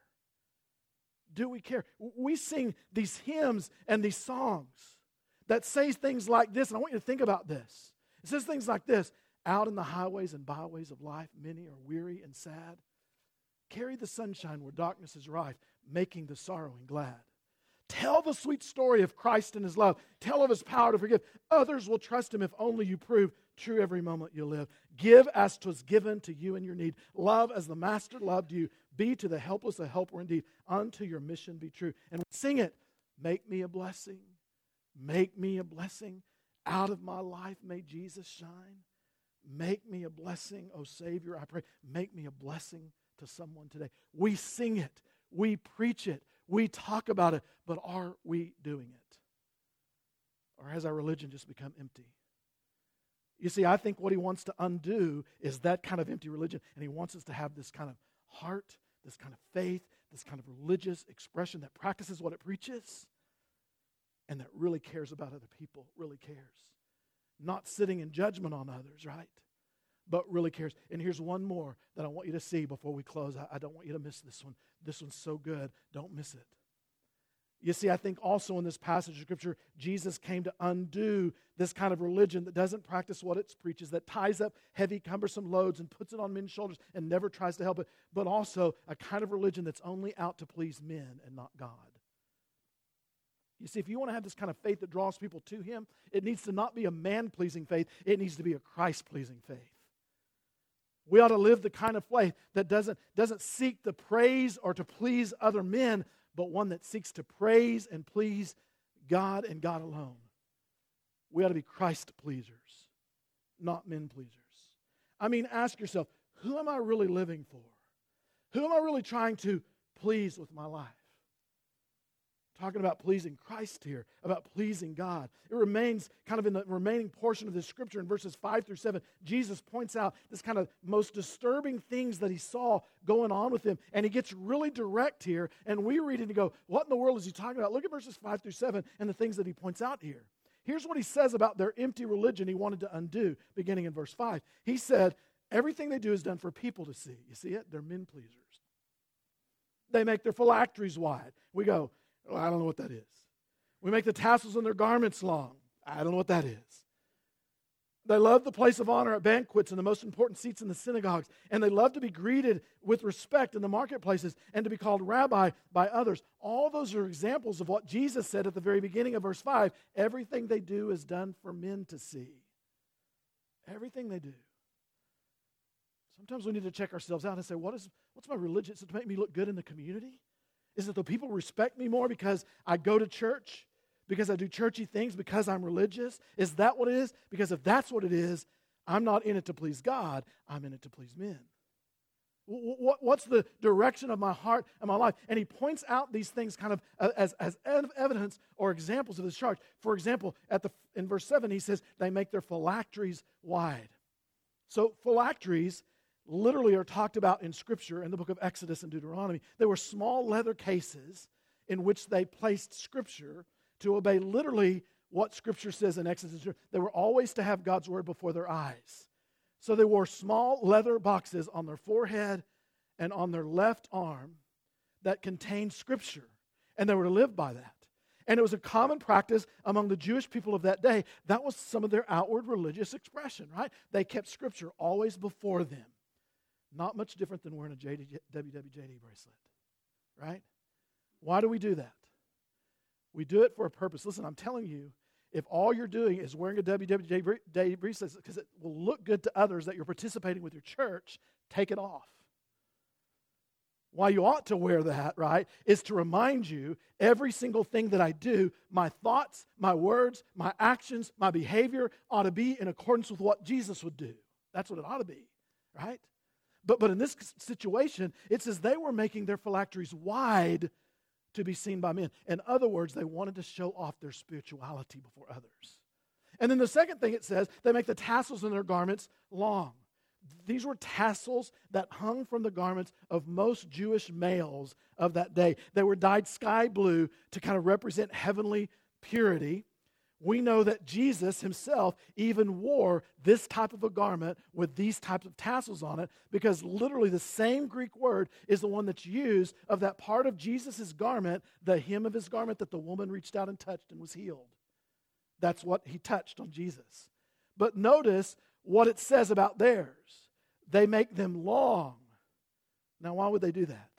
Do we care? We sing these hymns and these songs that say things like this, and I want you to think about this. It says things like this: out in the highways and byways of life, many are weary and sad. Carry the sunshine where darkness is rife, making the sorrowing glad. Tell the sweet story of Christ and his love. Tell of his power to forgive. Others will trust him if only you prove true every moment you live. Give as 'twas given to you in your need. Love as the Master loved you. Be to the helpless a helper indeed. Unto your mission be true. And sing it. Make me a blessing. Make me a blessing. Out of my life may Jesus shine. Make me a blessing, O Savior, I pray. Make me a blessing to someone today. We sing it. We preach it. We talk about it, but are we doing it? Or has our religion just become empty? You see, I think what he wants to undo is that kind of empty religion, and he wants us to have this kind of heart, this kind of faith, this kind of religious expression that practices what it preaches and that really cares about other people, really cares. Not sitting in judgment on others, right? But really cares. And here's one more that I want you to see before we close. I, I don't want you to miss this one. This one's so good. Don't miss it. You see, I think also in this passage of Scripture, Jesus came to undo this kind of religion that doesn't practice what it preaches, that ties up heavy, cumbersome loads and puts it on men's shoulders and never tries to help it, but also a kind of religion that's only out to please men and not God. You see, if you want to have this kind of faith that draws people to him, it needs to not be a man-pleasing faith. It needs to be a Christ-pleasing faith. We ought to live the kind of faith that doesn't, doesn't seek to praise or to please other men, but one that seeks to praise and please God and God alone. We ought to be Christ-pleasers, not men-pleasers. I mean, ask yourself, who am I really living for? Who am I really trying to please with my life? Talking about pleasing Christ here, about pleasing God. It remains kind of in the remaining portion of this scripture in verses five through seven. Jesus points out this kind of most disturbing things that he saw going on with him. And he gets really direct here. And we read it and go, what in the world is he talking about? Look at verses five through seven and the things that he points out here. Here's what he says about their empty religion he wanted to undo, beginning in verse five. He said, everything they do is done for people to see. You see it? They're men pleasers. They make their phylacteries wide. We go, well, I don't know what that is. We make the tassels on their garments long. I don't know what that is. They love the place of honor at banquets and the most important seats in the synagogues. And they love to be greeted with respect in the marketplaces and to be called rabbi by others. All those are examples of what Jesus said at the very beginning of verse five. Everything they do is done for men to see. Everything they do. Sometimes we need to check ourselves out and say, what is, what's my religion? Is it to make me look good in the community? Is it that people respect me more because I go to church, because I do churchy things, because I'm religious? Is that what it is? Because if that's what it is, I'm not in it to please God. I'm in it to please men. What's the direction of my heart and my life? And he points out these things kind of as, as evidence or examples of this charge. For example, at the in verse seven, he says, they make their phylacteries wide. So phylacteries literally are talked about in Scripture in the book of Exodus and Deuteronomy. They were small leather cases in which they placed Scripture to obey literally what Scripture says in Exodus. They were always to have God's Word before their eyes. So they wore small leather boxes on their forehead and on their left arm that contained Scripture, and they were to live by that. And it was a common practice among the Jewish people of that day. That was some of their outward religious expression, right? They kept Scripture always before them. Not much different than wearing a W W J D bracelet, right? Why do we do that? We do it for a purpose. Listen, I'm telling you, if all you're doing is wearing a W W J D bracelet because it will look good to others that you're participating with your church, take it off. Why you ought to wear that, right, is to remind you every single thing that I do, my thoughts, my words, my actions, my behavior ought to be in accordance with what Jesus would do. That's what it ought to be. right? But, but in this situation, it says they were making their phylacteries wide to be seen by men. In other words, they wanted to show off their spirituality before others. And then the second thing it says, they make the tassels in their garments long. These were tassels that hung from the garments of most Jewish males of that day. They were dyed sky blue to kind of represent heavenly purity. We know that Jesus himself even wore this type of a garment with these types of tassels on it, because literally the same Greek word is the one that's used of that part of Jesus' garment, the hem of his garment that the woman reached out and touched and was healed. That's what he touched on Jesus. But notice what it says about theirs. They make them long. Now, why would they do that?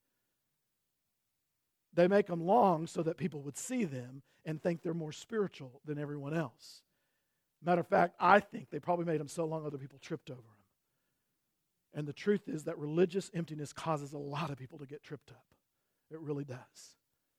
They make them long so that people would see them and think they're more spiritual than everyone else. Matter of fact, I think they probably made them so long other people tripped over them. And the truth is that religious emptiness causes a lot of people to get tripped up. It really does.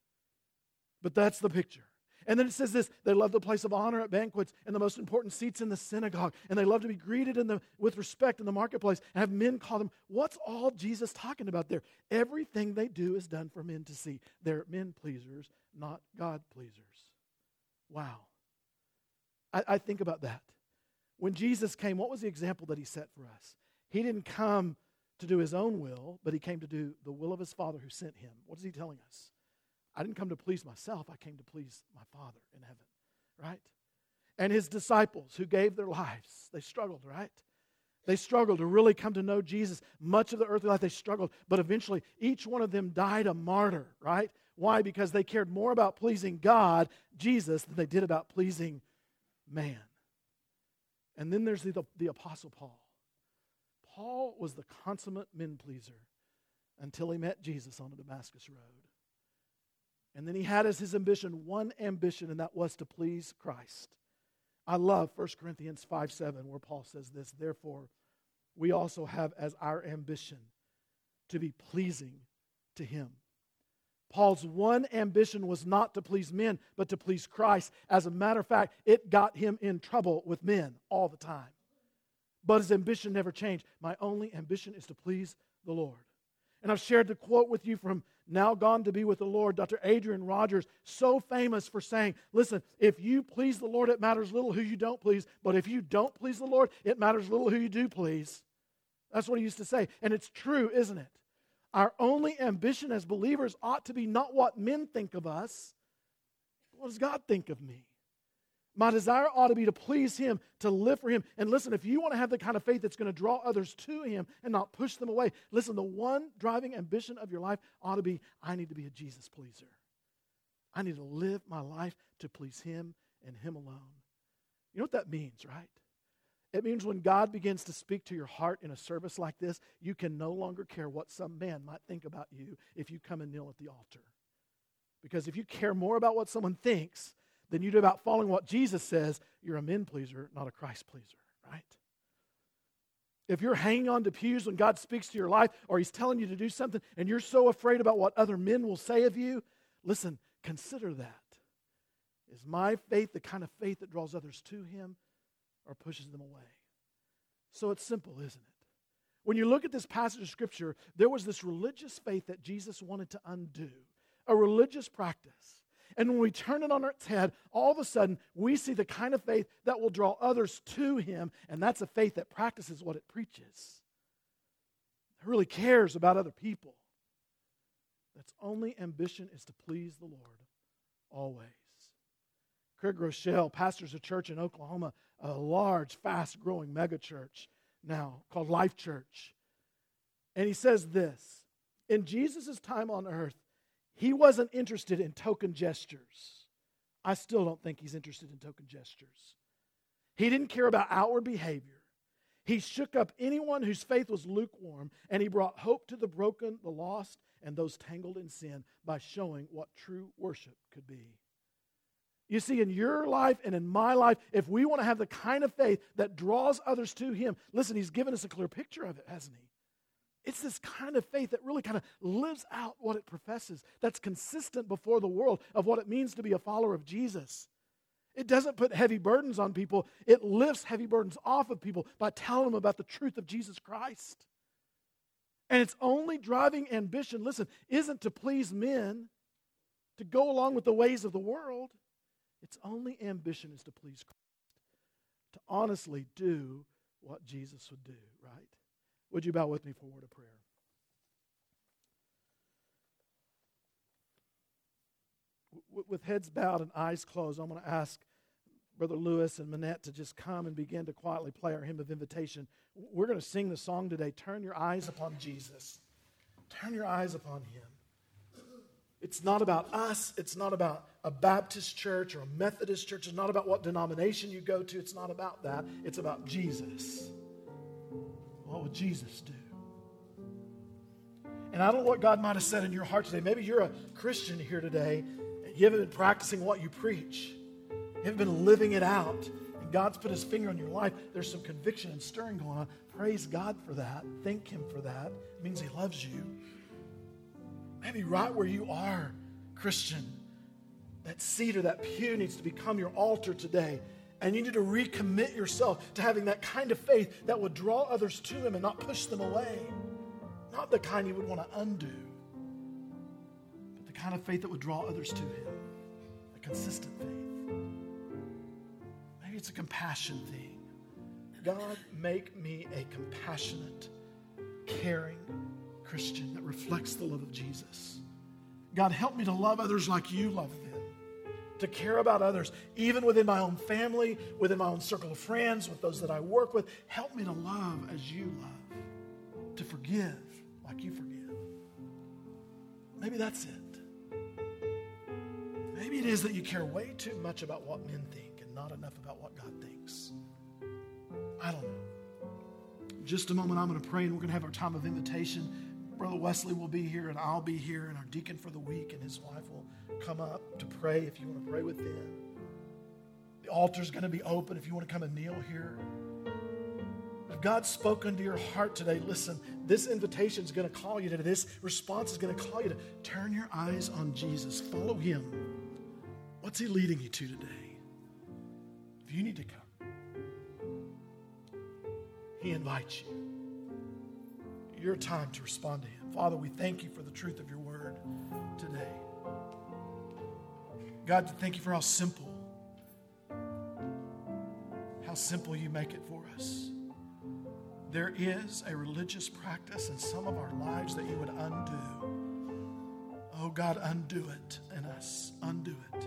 But that's the picture. And then it says this, they love the place of honor at banquets and the most important seats in the synagogue. And they love to be greeted in the, with respect in the marketplace and have men call them. What's all Jesus talking about there? Everything they do is done for men to see. They're men pleasers, not God pleasers. Wow. I, I think about that. When Jesus came, what was the example that he set for us? He didn't come to do his own will, but he came to do the will of his Father who sent him. What is he telling us? I didn't come to please myself. I came to please my Father in heaven, right? And his disciples who gave their lives, they struggled, right? They struggled to really come to know Jesus. Much of the earthly life they struggled, but eventually each one of them died a martyr, right? Why? Because they cared more about pleasing God, Jesus, than they did about pleasing man. And then there's the, the, the Apostle Paul. Paul was the consummate men pleaser until he met Jesus on the Damascus Road. And then he had as his ambition one ambition, and that was to please Christ. I love First Corinthians five seven, where Paul says this, therefore, we also have as our ambition to be pleasing to him. Paul's one ambition was not to please men, but to please Christ. As a matter of fact, it got him in trouble with men all the time. But his ambition never changed. My only ambition is to please the Lord. And I've shared the quote with you from Now Gone to Be with the Lord, Doctor Adrian Rogers, so famous for saying, listen, if you please the Lord, it matters little who you don't please. But if you don't please the Lord, it matters little who you do please. That's what he used to say. And it's true, isn't it? Our only ambition as believers ought to be not what men think of us, but what does God think of me? My desire ought to be to please him, to live for him. And listen, if you want to have the kind of faith that's going to draw others to him and not push them away, listen, the one driving ambition of your life ought to be, I need to be a Jesus pleaser. I need to live my life to please him and him alone. You know what that means, right? It means when God begins to speak to your heart in a service like this, you can no longer care what some man might think about you if you come and kneel at the altar. Because if you care more about what someone thinks than you do about following what Jesus says, you're a men pleaser, not a Christ pleaser, right? If you're hanging on to pews when God speaks to your life or he's telling you to do something and you're so afraid about what other men will say of you, listen, consider that. Is my faith the kind of faith that draws others to him or pushes them away? So it's simple, isn't it? When you look at this passage of Scripture, there was this religious faith that Jesus wanted to undo, a religious practice. And when we turn it on its head, all of a sudden, we see the kind of faith that will draw others to him, and that's a faith that practices what it preaches. It really cares about other people. Its only ambition is to please the Lord always. Craig Rochelle pastors a church in Oklahoma, a large, fast-growing megachurch now called Life Church. And he says this, in Jesus' time on earth, he wasn't interested in token gestures. I still don't think he's interested in token gestures. He didn't care about outward behavior. He shook up anyone whose faith was lukewarm, and he brought hope to the broken, the lost, and those tangled in sin by showing what true worship could be. You see, in your life and in my life, if we want to have the kind of faith that draws others to him, listen, he's given us a clear picture of it, hasn't he? It's this kind of faith that really kind of lives out what it professes, that's consistent before the world of what it means to be a follower of Jesus. It doesn't put heavy burdens on people. It lifts heavy burdens off of people by telling them about the truth of Jesus Christ. And its only driving ambition, listen, isn't to please men, to go along with the ways of the world. Its only ambition is to please Christ, to honestly do what Jesus would do, right? Would you bow with me for a word of prayer? With heads bowed and eyes closed, I'm going to ask Brother Lewis and Manette to just come and begin to quietly play our hymn of invitation. We're going to sing the song today, Turn Your Eyes Upon Jesus. Turn your eyes upon Him. It's not about us. It's not about a Baptist church or a Methodist church. It's not about what denomination you go to. It's not about that. It's about Jesus. What would Jesus do? And I don't know what God might have said in your heart today. Maybe you're a Christian here today. You haven't been practicing what you preach. You haven't been living it out. And God's put His finger on your life. There's some conviction and stirring going on. Praise God for that. Thank Him for that. It means He loves you. Maybe right where you are, Christian, that seat or that pew needs to become your altar today. And you need to recommit yourself to having that kind of faith that would draw others to Him and not push them away. Not the kind you would want to undo. The kind of faith that would draw others to Him. A consistent faith. Maybe it's a compassion thing. God, make me a compassionate, caring Christian that reflects the love of Jesus. God, help me to love others like You love them. To care about others, even within my own family, within my own circle of friends, with those that I work with. Help me to love as You love. To forgive like You forgive. Maybe that's it. Maybe it is that you care way too much about what men think and not enough about what God thinks. I don't know. In just a moment, I'm going to pray, and we're going to have our time of invitation. Brother Wesley will be here, and I'll be here, and our deacon for the week and his wife will come up to pray if you want to pray with them. The altar's going to be open if you want to come and kneel here. If God's spoken to your heart today, listen, this invitation is going to call you to this response is going to call you to turn your eyes on Jesus. Follow Him. What's He leading you to today? If you need to come, He invites you. Your time to respond to Him. Father, we thank You for the truth of Your word today. God, thank You for how simple, how simple You make it for us. There is a religious practice in some of our lives that You would undo. Oh God, undo it in us. Undo it.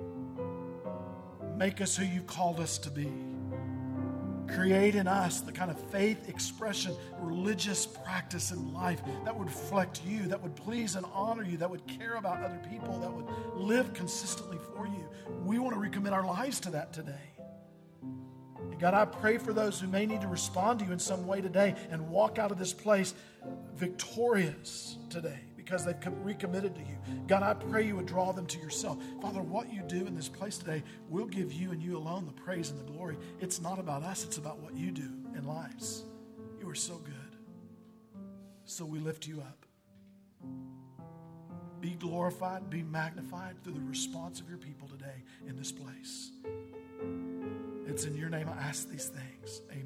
Make us who You've called us to be. Create in us the kind of faith expression, religious practice in life that would reflect You, that would please and honor You, that would care about other people, that would live consistently for You. We want to recommit our lives to that today. And God, I pray for those who may need to respond to You in some way today and walk out of this place victorious today because they've recommitted to You. God, I pray You would draw them to Yourself. Father, what You do in this place today, we'll give You and You alone the praise and the glory. It's not about us. It's about what You do in lives. You are so good. So we lift You up. Be glorified, be magnified through the response of Your people today in this place. It's in Your name I ask these things. Amen.